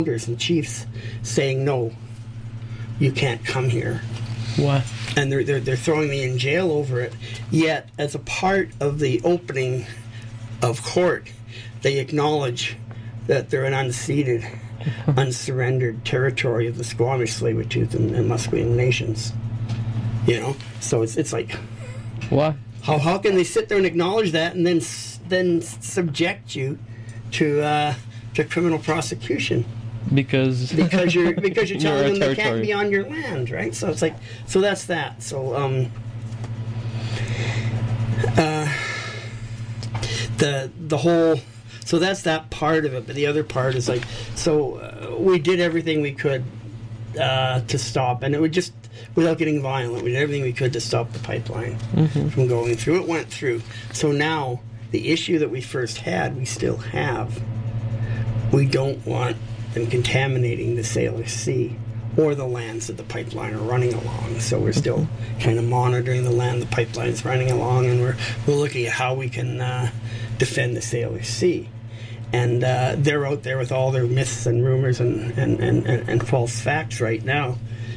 and chiefs saying, no, you can't come here. What? And they're throwing me in jail over it. Yet, as a part of the opening of court, they acknowledge that they're an unceded, unsurrendered territory of the Squamish, Tsleil-Waututh, and Musqueam nations. You know, so it's like, What? how can they sit there and acknowledge that and then subject you to criminal prosecution? Because you're telling them they can't territory. be on your land, right? So it's like, so that's that. So the whole, so that's that part of it. But the other part is like, so we did everything we could to stop, and it would just, without getting violent, we did everything we could to stop the pipeline from going through. It went through. So now the issue that we first had, we still have. We don't want them contaminating the Salish Sea or the lands that the pipeline are running along. So we're still kind of monitoring the land the pipeline's running along, and we're looking at how we can defend the Salish Sea. And they're out there with all their myths and rumors and false facts right now.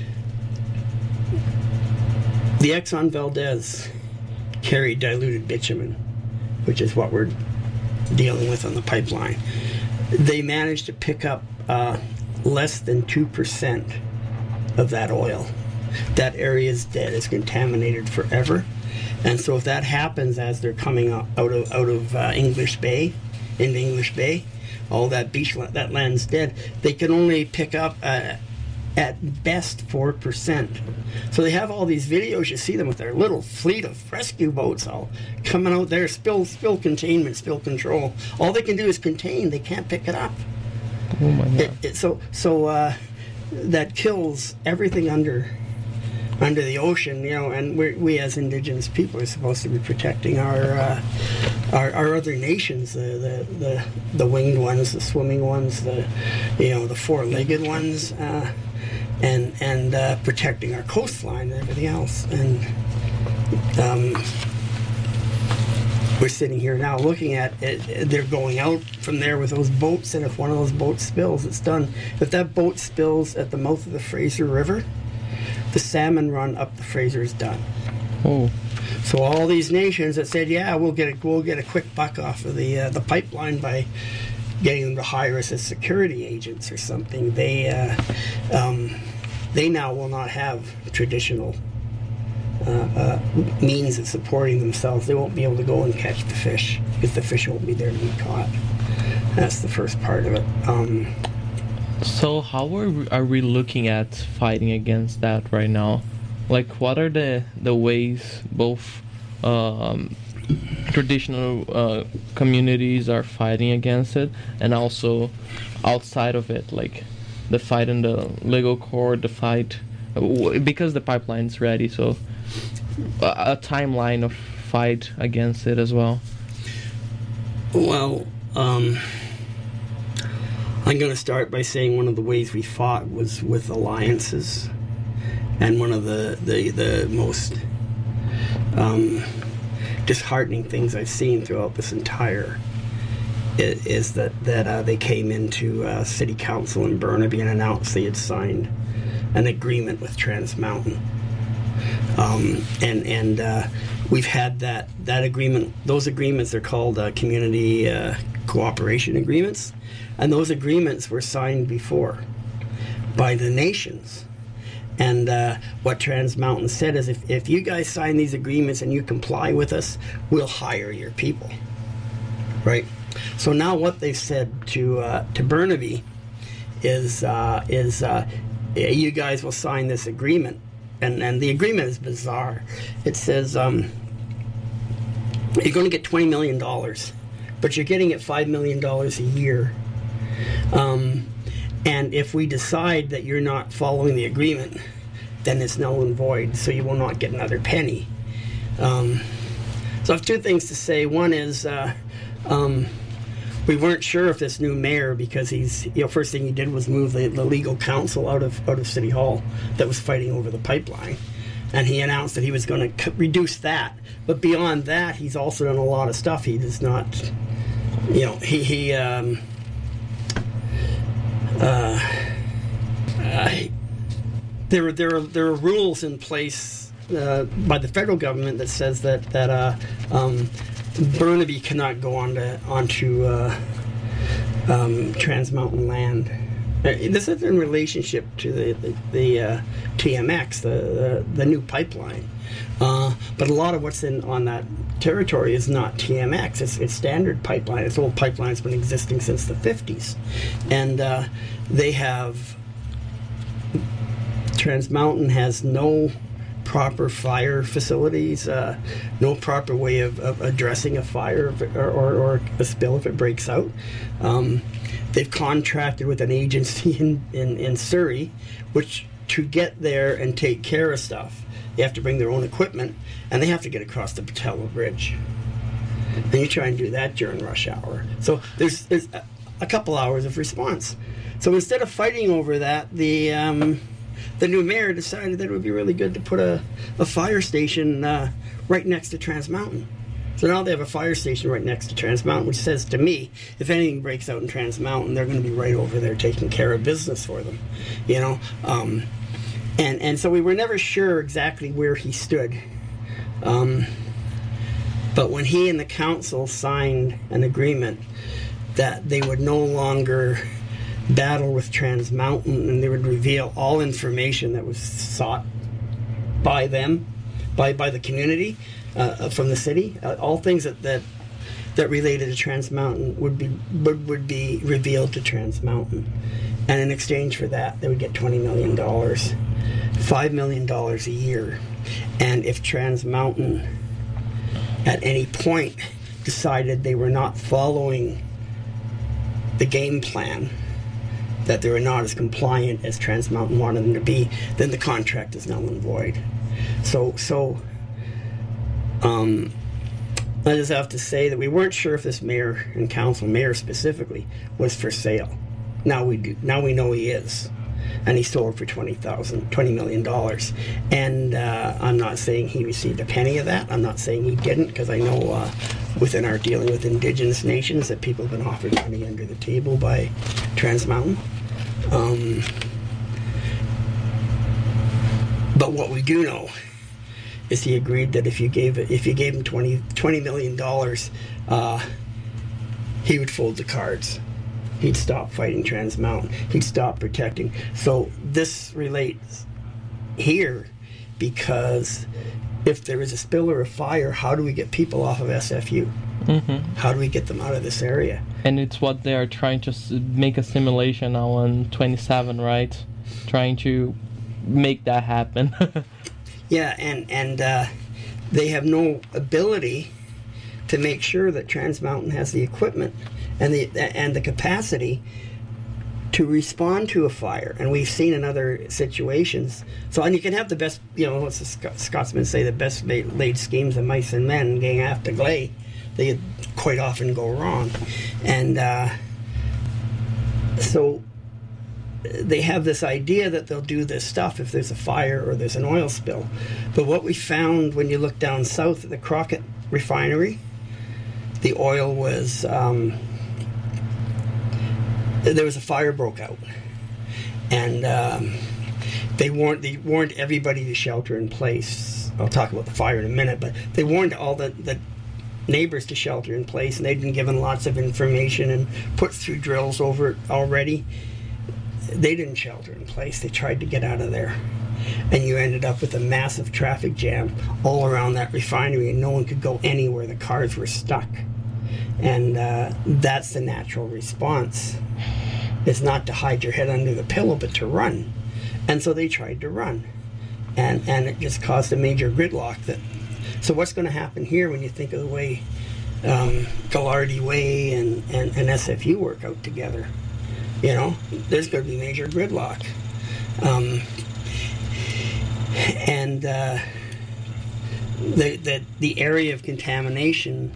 The Exxon Valdez carried diluted bitumen, which is what we're dealing with on the pipeline. They managed to pick up less than 2% of that oil. That area is dead. It's contaminated forever. And so if that happens as they're coming out of English Bay, into English Bay, all that beach, that land's dead. They can only pick up at best 4%. So they have all these videos. You see them with their little fleet of rescue boats all coming out there, spill containment, spill control. All they can do is contain. They can't pick it up. Oh my God. So that kills everything under the ocean, you know. And we as Indigenous people are supposed to be protecting our other nations, the winged ones, the swimming ones, the four-legged ones, and protecting our coastline and everything else. And we're sitting here now looking at it. They're going out from there with those boats, and if one of those boats spills, it's done. If that boat spills at the mouth of the Fraser River, the salmon run up the Fraser is done. Oh. So all these nations that said, yeah, we'll get a quick buck off of the pipeline by getting them to hire us as security agents or something, they now will not have traditional means of supporting themselves. They won't be able to go and catch the fish because the fish won't be there to be caught. That's the first part of it. So how are we looking at fighting against that right now? Like, what are the ways both traditional communities are fighting against it, and also outside of it, like the fight in the legal court, the fight because the pipeline's ready, so a timeline of fight against it as well? Well, I'm going to start by saying one of the ways we fought was with alliances, and one of the most disheartening things I've seen throughout this entire is that they came into City Council in Burnaby and announced they had signed an agreement with Trans Mountain, and we've had that agreement. Those agreements are called community cooperation agreements. And those agreements were signed before by the nations. And what Trans Mountain said is, if you guys sign these agreements and you comply with us, we'll hire your people. Right? So now what they've said to Burnaby is you guys will sign this agreement. And the agreement is bizarre. It says you're going to get $20 million, but you're getting it $5 million a year. And if we decide that you're not following the agreement, then it's null and void, so you will not get another penny. So I have two things to say. One is we weren't sure if this new mayor, because he's, first thing he did was move the legal counsel out of City Hall that was fighting over the pipeline. And he announced that he was going to reduce that. But beyond that, he's also done a lot of stuff. He does not, there are rules in place by the federal government that says that Burnaby cannot go onto Trans Mountain land. This is in relationship to the TMX, the new pipeline. But a lot of what's on that territory is not TMX. It's standard pipeline. It's old pipeline that's been existing since the 50s. And they have... Trans Mountain has no proper fire facilities, no proper way of addressing a fire or a spill if it breaks out. They've contracted with an agency in Surrey, which to get there and take care of stuff, they have to bring their own equipment, and they have to get across the Patello Bridge. And you try and do that during rush hour. So there's a couple hours of response. So instead of fighting over that, the new mayor decided that it would be really good to put a fire station right next to Trans Mountain. So now they have a fire station right next to Trans Mountain, which says to me, if anything breaks out in Trans Mountain, they're going to be right over there taking care of business for them, you know. And so we were never sure exactly where he stood. But when he and the council signed an agreement that they would no longer battle with Trans Mountain, and they would reveal all information that was sought by them, by the community, from the city, all things that related to Trans Mountain would be revealed to Trans Mountain, and in exchange for that, they would get $20 million, $5 million a year, and if Trans Mountain at any point decided they were not following the game plan, that they were not as compliant as Trans Mountain wanted them to be, then the contract is null and void. So I just have to say that we weren't sure if this mayor and council, mayor specifically, was for sale. Now we do. Now we know he is, and he sold for $20 million. And I'm not saying he received a penny of that. I'm not saying he didn't, because I know within our dealing with Indigenous nations that people have been offered money under the table by Trans Mountain. But what we do know is he agreed that if you gave him $20 million, he would fold the cards. He'd stop fighting Trans Mountain. He'd stop protecting. So this relates here because if there is a spill or a fire, how do we get people off of SFU? Mm-hmm. How do we get them out of this area? And it's what they are trying to make a simulation now on 27, right? Trying to make that happen. Yeah, and they have no ability to make sure that Trans Mountain has the equipment and the capacity to respond to a fire. And we've seen in other situations. So, and you can have the best, what's the Scotsman say, the best laid schemes of mice and men gang after glay. They quite often go wrong. And so they have this idea that they'll do this stuff if there's a fire or there's an oil spill. But what we found when you look down south at the Crockett refinery, the oil was, there was a fire broke out. And they warned everybody to shelter in place. I'll talk about the fire in a minute, but they warned all the neighbors to shelter in place, and they'd been given lots of information and put through drills over it already. They didn't shelter in place. They tried to get out of there. And you ended up with a massive traffic jam all around that refinery, and no one could go anywhere. The cars were stuck. And that's the natural response. It's not to hide your head under the pillow, but to run. And so they tried to run. And it just caused a major gridlock. So what's going to happen here when you think of the way Gallardi Way and SFU work out together? There's going to be major gridlock. And the area of contamination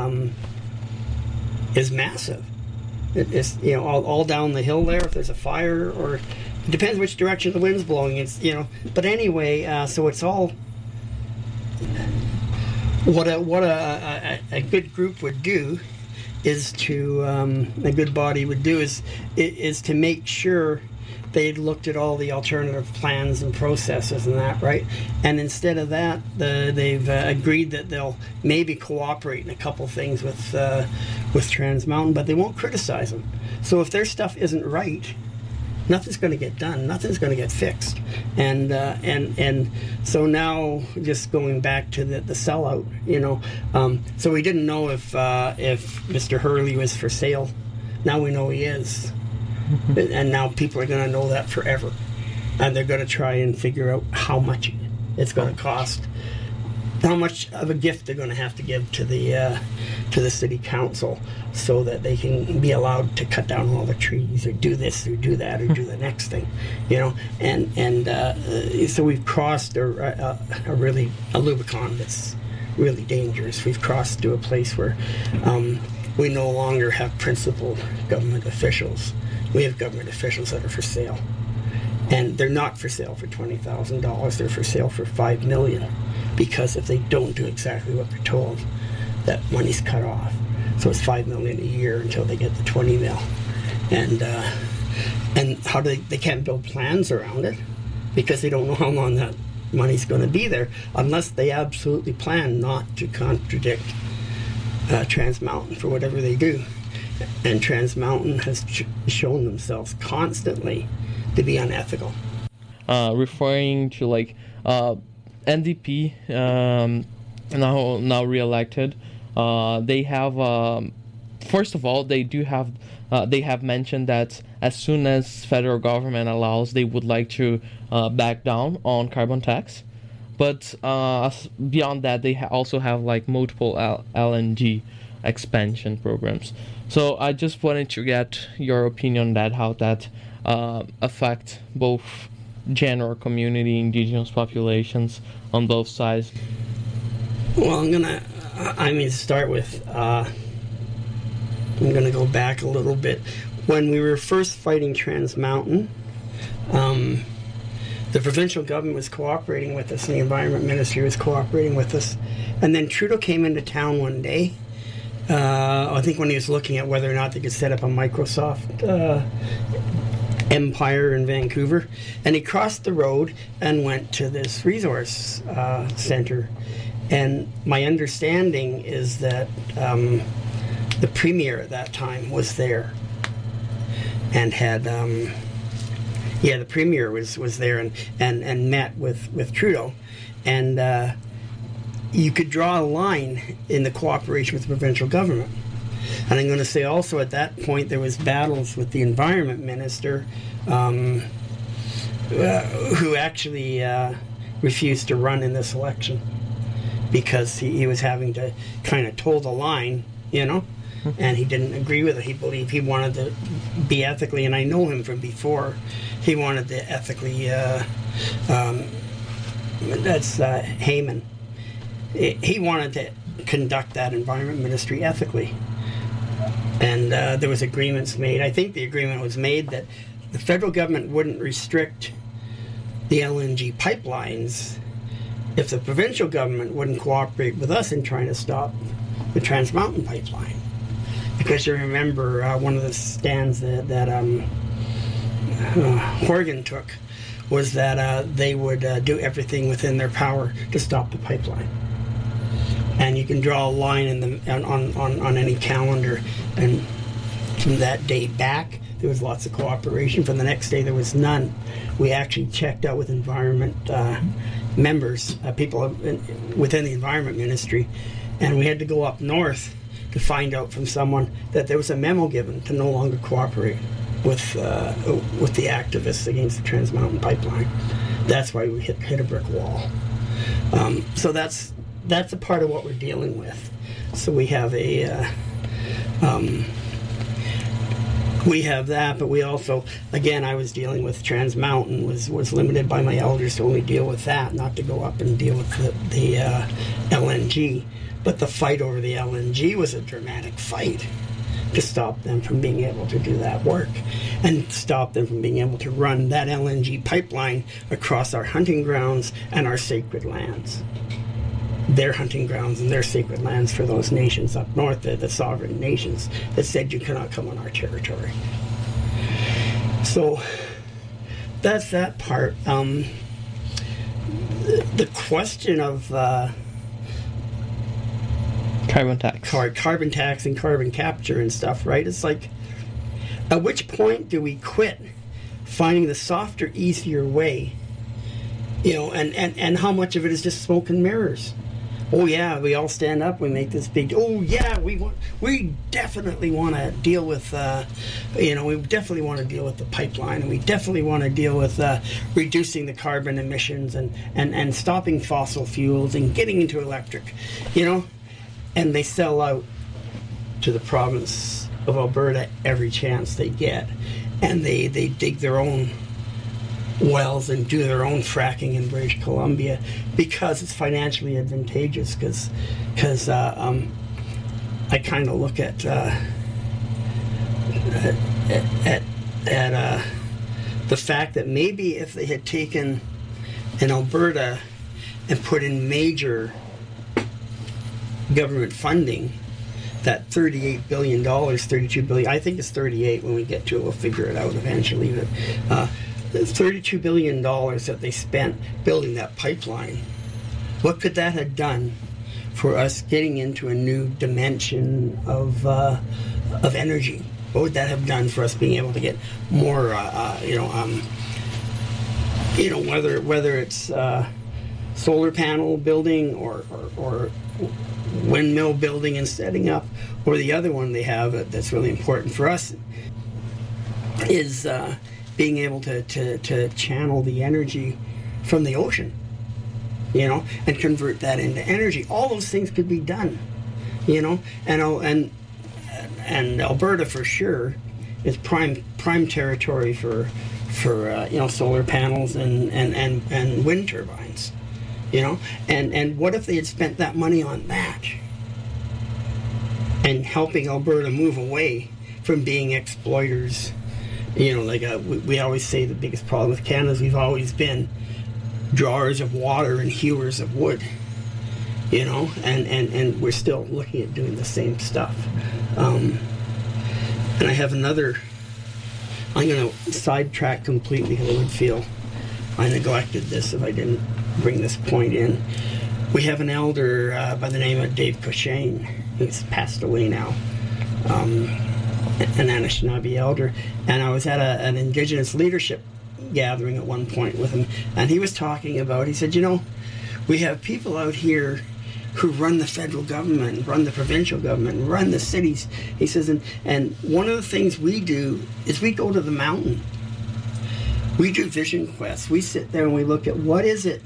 is massive. It's all down the hill there. If there's a fire, or it depends which direction the wind's blowing. It's but anyway, so it's all what a good group would do is to a good body would do is to make sure they'd looked at all the alternative plans and processes and that, right? And instead of that, they've agreed that they'll maybe cooperate in a couple things with Trans Mountain, but they won't criticize them. So if their stuff isn't right, nothing's going to get done. Nothing's going to get fixed. And so now, just going back to the sellout, so we didn't know if Mr. Hurley was for sale. Now we know he is. And now people are going to know that forever. And they're going to try and figure out how much it's going to cost, how much of a gift they're going to have to give to the city council so that they can be allowed to cut down all the trees or do this or do that or do the next thing, and so we've crossed a Rubicon that's really dangerous. We've crossed to a place where we no longer have principled government officials. We have government officials that are for sale, and they're not for sale for $20,000. They're for sale for $5 million, because if they don't do exactly what they're told, that money's cut off. So it's $5 million a year until they get the 20 mil, and how do they can't build plans around it because they don't know how long that money's going to be there unless they absolutely plan not to contradict Trans Mountain for whatever they do. And Trans Mountain has shown themselves constantly to be unethical. Referring to NDP, now re-elected, they have first of all they have mentioned that as soon as federal government allows, they would like to back down on carbon tax. But beyond that, they also have multiple LNG expansion programs. So I just wanted to get your opinion on that, how that affect both general community, indigenous populations on both sides. Well, I'm gonna start with I'm gonna go back a little bit. When we were first fighting Trans Mountain, the provincial government was cooperating with us, and the Environment Ministry was cooperating with us. And then Trudeau came into town one day, I think when he was looking at whether or not they could set up a Microsoft empire in Vancouver, and he crossed the road and went to this resource center. And my understanding is that the premier at that time was there and had the premier was there and met with Trudeau, and you could draw a line in the cooperation with the provincial government. And I'm going to say also at that point there was battles with the environment minister, who actually refused to run in this election because he was having to kind of toe the line, and he didn't agree with it. He believed he wanted to be ethically, and I know him from before, he wanted to ethically, that's Heyman. He wanted to conduct that environment ministry ethically. And there was agreements made. I think the agreement was made that the federal government wouldn't restrict the LNG pipelines if the provincial government wouldn't cooperate with us in trying to stop the Trans Mountain pipeline. Because you remember one of the stands that Horgan took was that they would do everything within their power to stop the pipeline. And you can draw a line on any calendar, and from that day back, there was lots of cooperation. From the next day, there was none. We actually checked out with environment members, people within the environment ministry, and we had to go up north to find out from someone that there was a memo given to no longer cooperate with the activists against the Trans Mountain pipeline. That's why we hit a brick wall. So that's a part of what we're dealing with. So we have we have that, but we also, again, I was dealing with Trans Mountain, was limited by my elders to only deal with that, not to go up and deal with the LNG. But the fight over the LNG was a dramatic fight to stop them from being able to do that work and stop them from being able to run that LNG pipeline across our hunting grounds and our sacred lands. their hunting grounds and their sacred lands for those nations up north, the sovereign nations that said you cannot come on our territory. So that's that part. The question of Carbon tax. carbon tax and carbon capture and stuff, right? It's like, at which point do we quit finding the softer, easier way? You know, and how much of it is just smoke and mirrors? Oh yeah, we all stand up, we make this big, oh yeah, we definitely want to deal with, we definitely want to deal with the pipeline, and we definitely want to deal with reducing the carbon emissions and stopping fossil fuels and getting into electric, you know? And they sell out to the province of Alberta every chance they get. And they dig their own wells and do their own fracking in British Columbia because it's financially advantageous. Because I kind of look at the fact that maybe if they had taken in Alberta and put in major government funding, that $38 billion, $32 billion, I think it's 38 when we get to it, we'll figure it out eventually, but $32 billion that they spent building that pipeline, what could that have done for us getting into a new dimension of energy? What would that have done for us being able to get more, whether it's solar panel building or windmill building and setting up, or the other one they have that's really important for us is being able to channel the energy from the ocean, and convert that into energy. All those things could be done, and Alberta for sure is prime territory for solar panels and wind turbines. And what if they had spent that money on that and helping Alberta move away from being exploiters? We always say the biggest problem with Canada is we've always been drawers of water and hewers of wood, and we're still looking at doing the same stuff. And I have another, I'm going to sidetrack completely because I would feel I neglected this if I didn't bring this point in. We have an elder by the name of Dave Cochane. He's passed away now, an Anishinaabe elder. And I was at an Indigenous leadership gathering at one point with him, and he was talking about, he said, we have people out here who run the federal government, run the provincial government, run the cities. He says, and one of the things we do is we go to the mountain. We do vision quests. We sit there and we look at what is it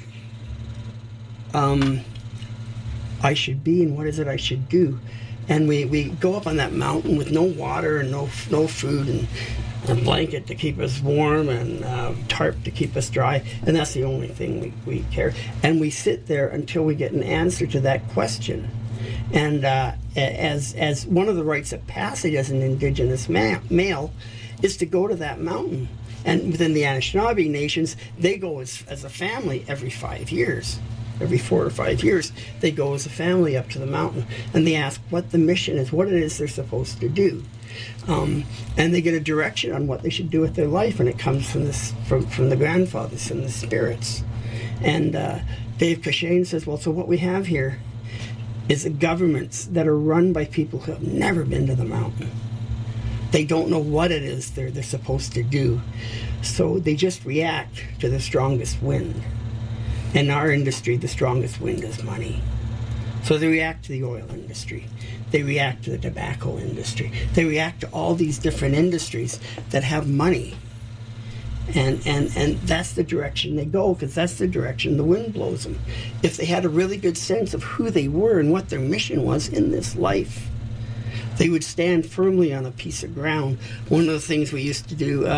I should be and what is it I should do. And we go up on that mountain with no water and no food and a blanket to keep us warm and tarp to keep us dry. And that's the only thing we care. And we sit there until we get an answer to that question. And as one of the rites of passage as an Indigenous male is to go to that mountain. And within the Anishinaabe nations, they go as a family every 5 years. Every 4 or 5 years, they go as a family up to the mountain, and they ask what the mission is, what it is they're supposed to do. And they get a direction on what they should do with their life, and it comes from the grandfathers, from the spirits. And Dave Cochane says, well, so what we have here is governments that are run by people who have never been to the mountain. They don't know what it is they're supposed to do. So they just react to the strongest wind. In our industry, the strongest wind is money. So they react to the oil industry. They react to the tobacco industry. They react to all these different industries that have money. And that's the direction they go, because that's the direction the wind blows them. If they had a really good sense of who they were and what their mission was in this life, they would stand firmly on a piece of ground. One of the things we used to do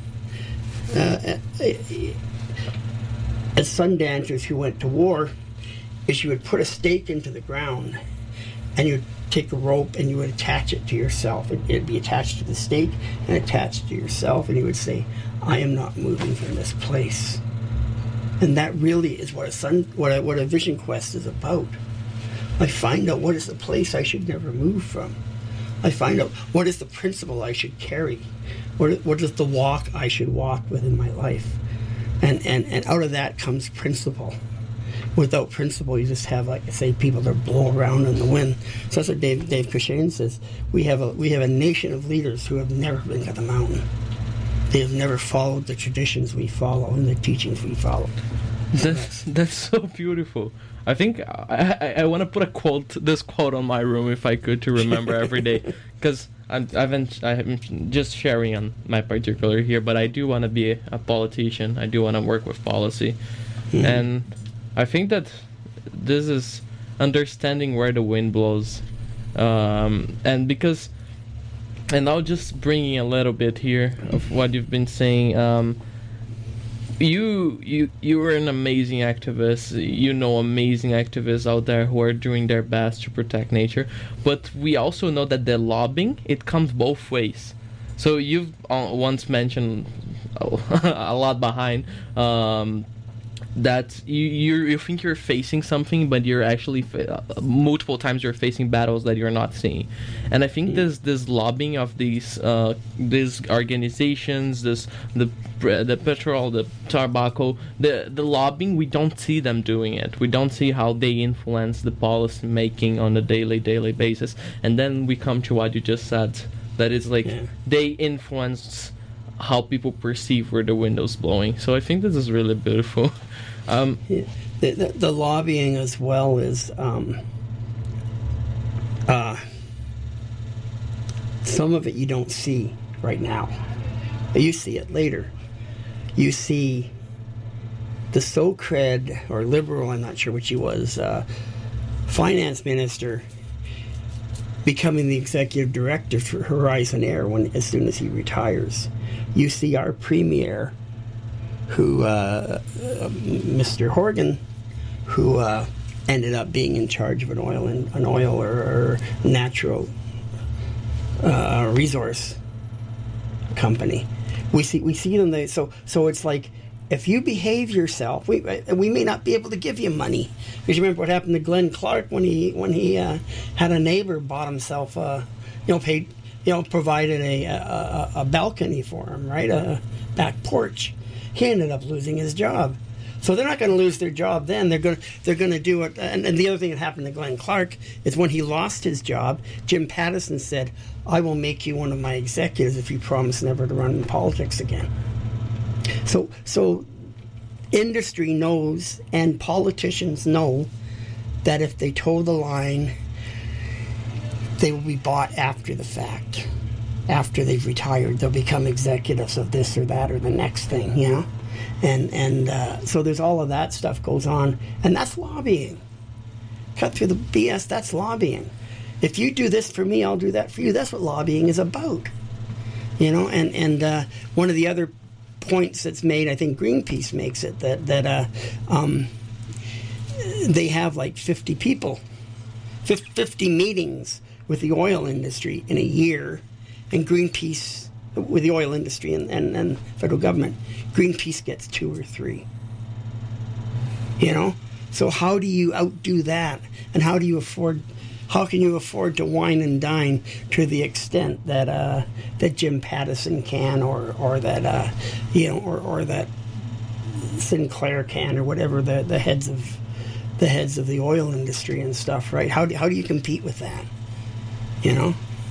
as sundancers who went to war is you would put a stake into the ground and you'd take a rope and you would attach it to yourself. It'd be attached to the stake and attached to yourself, and you would say, I am not moving from this place. And that really is what a vision quest is about. I find out what is the place I should never move from. I find out what is the principle I should carry. What is the walk I should walk within my life. And out of that comes principle. Without principle, you just have, like I say, people that blow around in the wind. So that's what Dave Cushane says. We have a nation of leaders who have never been to the mountain. They have never followed the traditions we follow and the teachings we follow. That's so beautiful. I think I want to put this quote on my room if I could, to remember every day, because I'm just sharing on my particular here, but I do want to be a politician. I do want to work with policy, and I think that this is understanding where the wind blows, and I'll just bring in a little bit here of what you've been saying. You were an amazing activist. You know amazing activists out there who are doing their best to protect nature. But we also know that the lobbying, it comes both ways. So you've once mentioned a lot behind that you think you're facing something, but you're actually multiple times you're facing battles that you're not seeing. And I think this lobbying of these organizations, the petrol, the tobacco, the lobbying, we don't see them doing it. We don't see how they influence the policy making on a daily basis. And then we come to what you just said, that it's like they influence how people perceive where the window's blowing. So I think this is really beautiful. The lobbying as well is some of it you don't see right now. You see it later. You see the so-cred or liberal, I'm not sure which he was, finance minister becoming the executive director for Horizon Air as soon as he retires. You see our premier, who Mr. Horgan, who ended up being in charge of an oil or natural resource company. We see them. So it's like, if you behave yourself, we may not be able to give you money. Because you remember what happened to Glenn Clark when he had a neighbor bought himself provided a balcony for him, right, a back porch. He ended up losing his job. So they're not going to lose their job then. They're going to do it. And the other thing that happened to Glenn Clark is when he lost his job, Jim Pattison said, "I will make you one of my executives if you promise never to run in politics again." So industry knows and politicians know that if they toe the line, they will be bought after the fact. After they've retired, they'll become executives of this or that or the next thing, you know? And so there's all of that stuff goes on, and that's lobbying. Cut through the BS, that's lobbying. If you do this for me, I'll do that for you. That's what lobbying is about, you know? And one of the other points that's made, I think Greenpeace makes it, that they have like 50 people, 50 meetings with the oil industry in a year, and Greenpeace, with the oil industry and federal government, Greenpeace gets 2 or 3. You know? So how do you outdo that? And how can you afford to wine and dine to the extent that that Jim Pattison can, or that or that Sinclair can, or whatever the heads of the oil industry and stuff, right? How do you compete with that? You know?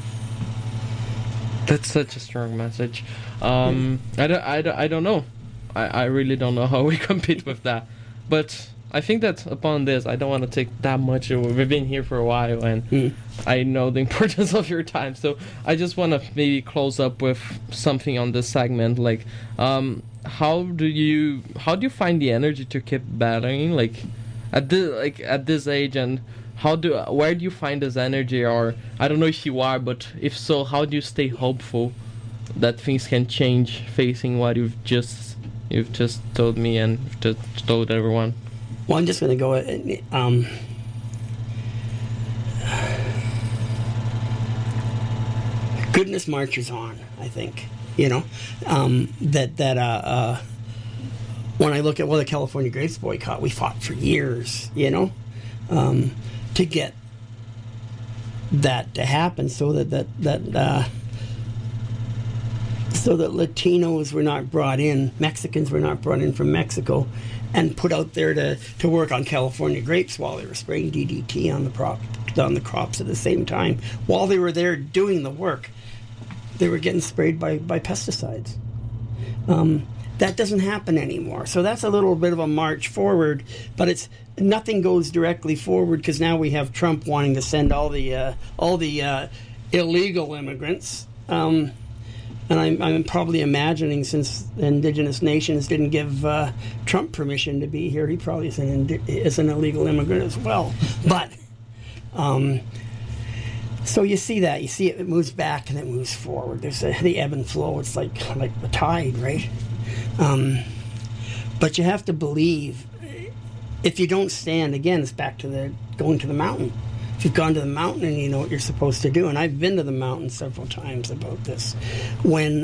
That's such a strong message. I don't know. I really don't know how we compete with that. But I think that upon this, I don't want to take that much. We've been here for a while, and I know the importance of your time. So I just want to maybe close up with something on this segment. Like, how do you find the energy to keep battling? Like, at this age, and where do you find this energy? Or I don't know if you are, but if so, how do you stay hopeful that things can change, facing what you've just told me and just told everyone? Well, I'm just going to go. Goodness marches on. I think, you know, that when I look at the California grapes boycott, we fought for years. You know, to get that to happen, so that Latinos were not brought in, Mexicans were not brought in from Mexico and put out there to work on California grapes while they were spraying DDT on the crops at the same time. While they were there doing the work, they were getting sprayed by pesticides. That doesn't happen anymore. So that's a little bit of a march forward, but nothing goes directly forward because now we have Trump wanting to send all the illegal immigrants. And I'm probably imagining, since Indigenous nations didn't give Trump permission to be here, he probably is an illegal immigrant as well. But so you see that. You see it moves back and it moves forward. There's the ebb and flow. It's like the tide, right? But you have to believe. If you don't stand, again, it's back to going to the mountain. If you've gone to the mountain and you know what you're supposed to do, and I've been to the mountain several times about this, when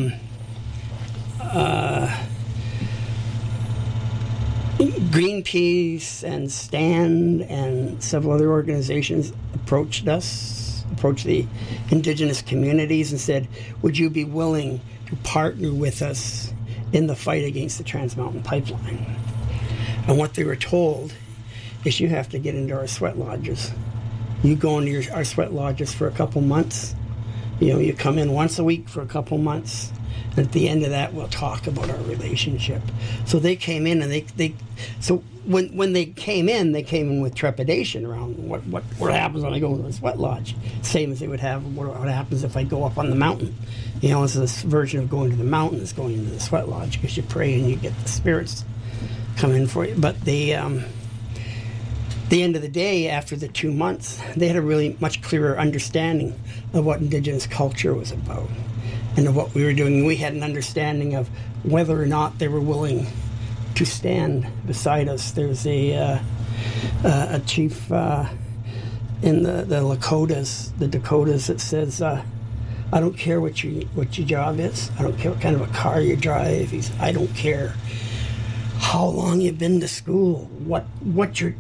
Greenpeace and STAND and several other organizations approached the Indigenous communities and said, would you be willing to partner with us in the fight against the Trans Mountain Pipeline? And what they were told is, you have to get into our sweat lodges. You go into our sweat lodges for a couple months. You come in once a week for a couple months. And at the end of that, we'll talk about our relationship. So they came in, and so when they came in with trepidation around what happens when I go into a sweat lodge. Same as they would have what happens if I go up on the mountain. It's this version of going to the mountain is going into the sweat lodge, because you pray and you get the spirits come in for you. But the end of the day, after the 2 months, they had a really much clearer understanding of what Indigenous culture was about and of what we were doing. We had an understanding of whether or not they were willing to stand beside us. There's a chief in the Lakotas, the Dakotas, that says, I don't care what your job is. I don't care what kind of a car you drive. I don't care how long you've been to school, what your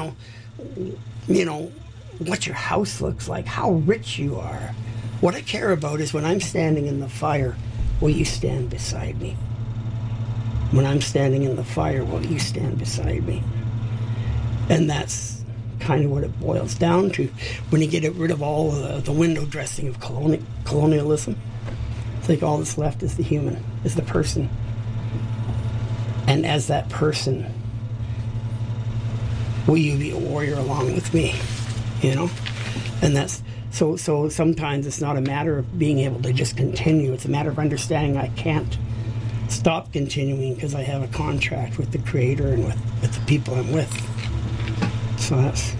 what your house looks like, how rich you are. What I care about is, when I'm standing in the fire, will you stand beside me? When I'm standing in the fire, will you stand beside me? And that's kind of what it boils down to. When you get rid of all the window dressing of colonialism, it's like all that's left is the human, is the person. And as that person, will you be a warrior along with me? And that's so sometimes it's not a matter of being able to just continue. It's a matter of understanding I can't stop continuing because I have a contract with the Creator and with the people I'm with. So that's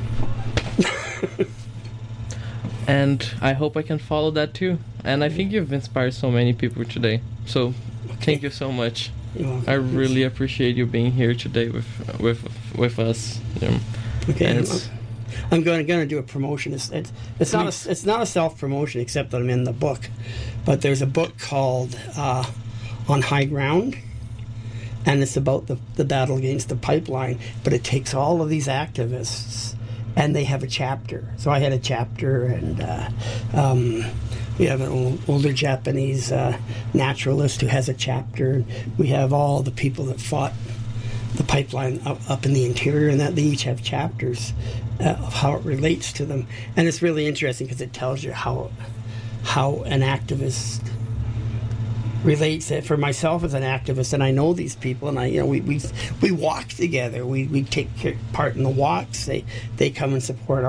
and I hope I can follow that too. And I think you've inspired so many people today. So thank you so much. I really appreciate you being here today with us. Okay, I'm going to do a promotion. It's not a self promotion, except that I'm in the book. But there's a book called On High Ground, and it's about the battle against the pipeline. But it takes all of these activists, and they have a chapter. So I had a chapter, and we have an older Japanese naturalist who has a chapter. We have all the people that fought the pipeline up in the interior, and that they each have chapters of how it relates to them. And it's really interesting because it tells you how an activist relates. For myself as an activist, and I know these people, and we walk together. We take part in the walks. They come and support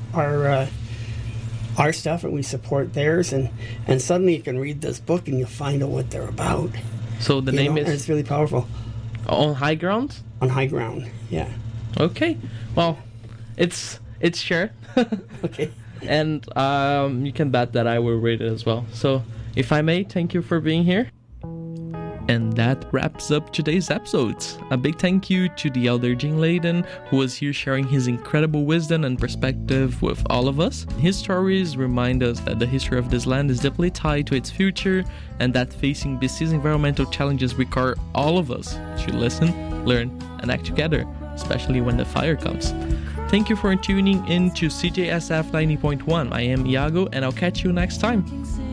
our stuff, and we support theirs, and suddenly you can read this book and you'll find out what they're about. So the name is... And it's really powerful. On High Ground? On High Ground, yeah. Okay. Well, it's shared. Okay. And you can bet that I will read it as well. So, if I may, thank you for being here. And that wraps up today's episode. A big thank you to the Elder Gene Layden, who was here sharing his incredible wisdom and perspective with all of us. His stories remind us that the history of this land is deeply tied to its future, and that facing these environmental challenges require all of us to listen, learn, and act together, especially when the fire comes. Thank you for tuning in to CJSF 90.1. I am Iago, and I'll catch you next time.